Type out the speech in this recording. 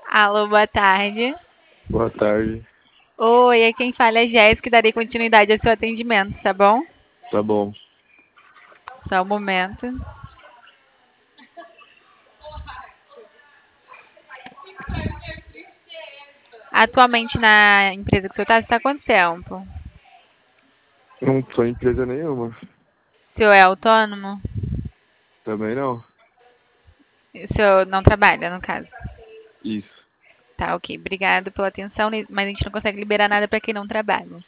Alô, boa tarde. Boa tarde. Oi, é quem fala é Jéssica e darei continuidade ao seu atendimento, tá bom? Tá bom. Só um momento. Atualmente na empresa que o senhor está, você está há quanto tempo? Não sou empresa nenhuma. O senhor é autônomo? Também não. O senhor não trabalha, no caso. Isso. Tá, ok. Obrigado pela atenção, mas a gente não consegue liberar nada para quem não trabalha.